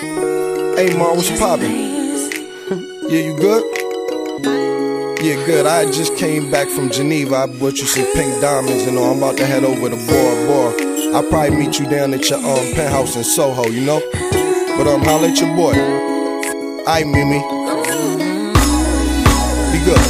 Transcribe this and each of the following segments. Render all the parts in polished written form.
Hey, Ma, what's poppin'? Yeah, you good? Yeah, good. I just came back from Geneva. I bought you some pink diamonds and all. I'm about to head over to Bora Bora. I'll probably meet you down at your penthouse in Soho, you know? But holla at your boy. Aight, Mimi. Be good.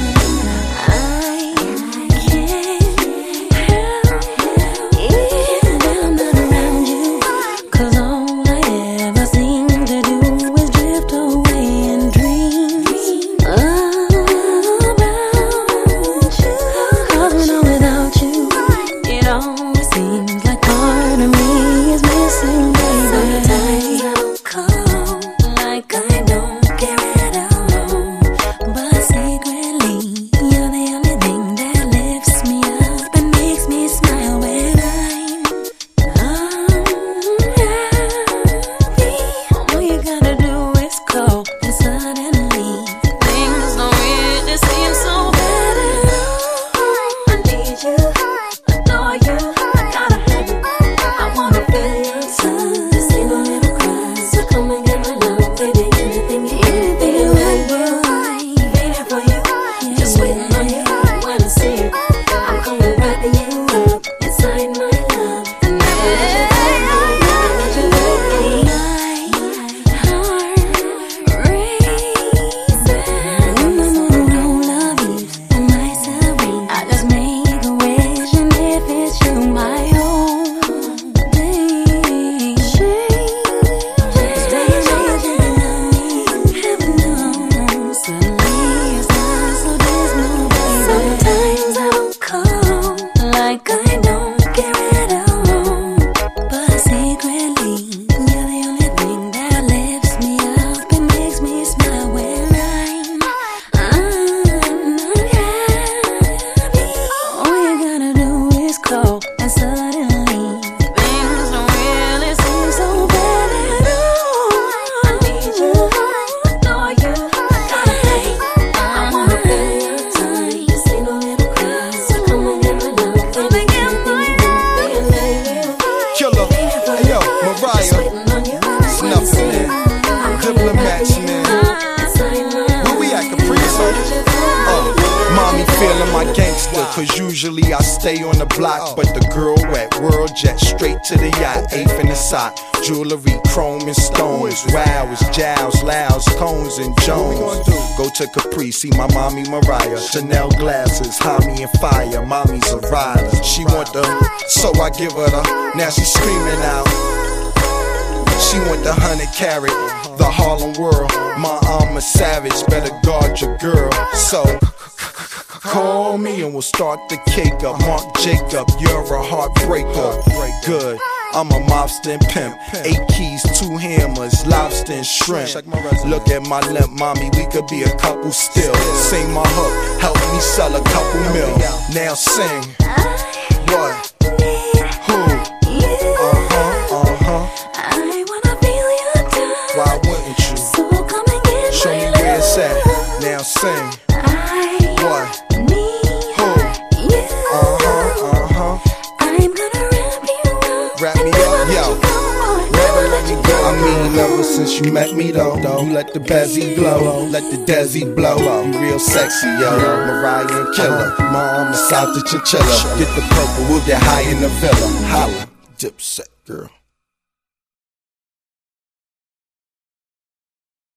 Feeling my gangster, cause usually I stay on the block. But the girl at World Jet, straight to the yacht, eighth in the sock. Jewelry, chrome and stones. Wow, it's Giles, Louds, Cones and Jones. Go to Capri, see my mommy Mariah. Chanel glasses, Tommy and Fire. Mommy's a rider. She want them, so I give her the. Now she screaming out. She want the 100 carat, the Harlem World. My I'm a savage, better guard your girl. So call me and we'll start the cake up. Mark Jacob, you're a heartbreaker. Good, I'm a mobster and pimp. 8 keys, 2 hammers, lobster and shrimp. Look at my limp, mommy, we could be a couple still. Sing my hook, help me sell a couple mil. Now sing. What? Who? I wanna feel your touch. Why wouldn't you? So come and get show me where it's at. Now sing. What? Wrap me up, yo. Never let me go. I mean, ever since you met me though, you let the bezzy glow, let the desi blow. You real sexy, yo. Mariah and Killer, Mom, the South of Chinchilla. Get the purple, we'll get high in the villa. Holla, Dipset girl.